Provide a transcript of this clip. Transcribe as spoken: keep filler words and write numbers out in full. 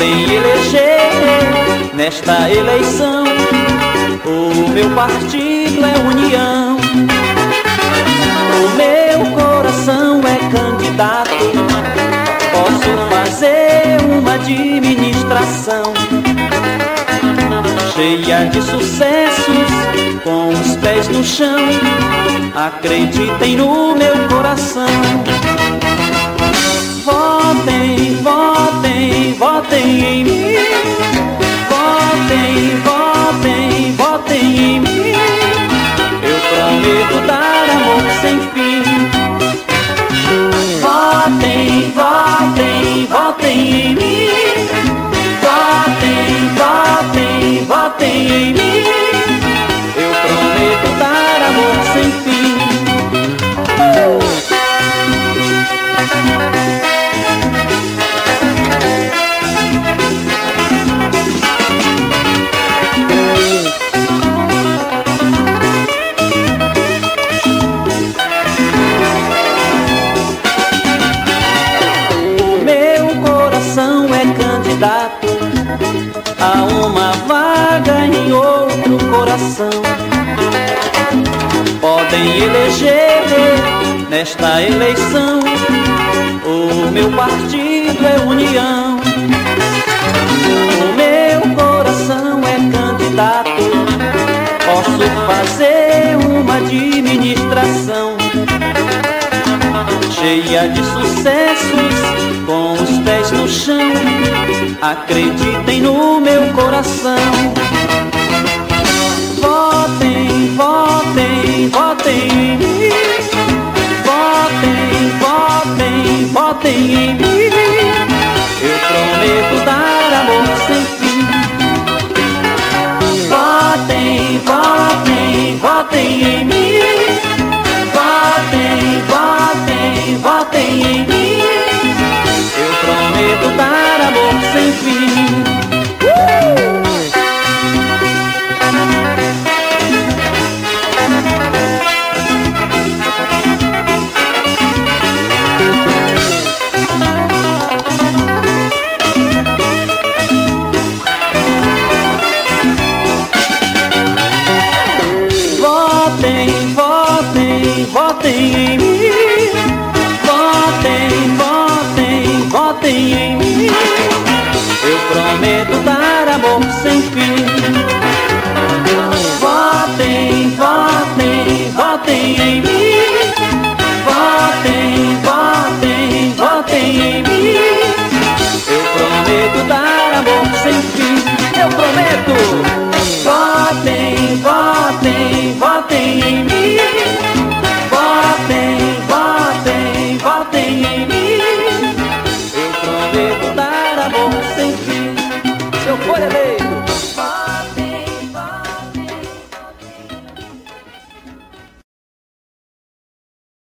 podem eleger nesta eleição. O meu partido é União, o meu coração é candidato. Posso fazer uma administração cheia de sucessos, com os pés no chão. Acreditem no meu coração. Votem, votem, votem em mim. Votem, votem, votem em mim. Eu prometo dar amor sem fim. Votem, votem, votem em mim. Votem, votem, votem em mim. Eu prometo dar amor sem fim. O meu coração é candidato a uma vaga em outro coração. Podem eleger nesta eleição. O meu partido é União, o meu coração é candidato. Posso fazer uma administração cheia de sucessos, com os pés no chão. Acreditem no meu coração. Votem, votem, votem em mim. Votem, votem, votem em mim. Eu prometo dar amor sem fim. Votem, votem, votem em mim. Votem, votem, votem em mim. Eu prometo dar amor sem fim. Uh! Votem, votem, votem em mim. Votem, votem, votem em mim. Eu prometo dar amor sem fim. Votem, votem, votem em mim. Votem, votem, votem em mim. Eu prometo dar amor sem fim. Eu prometo. Votem, votem, votem em mim.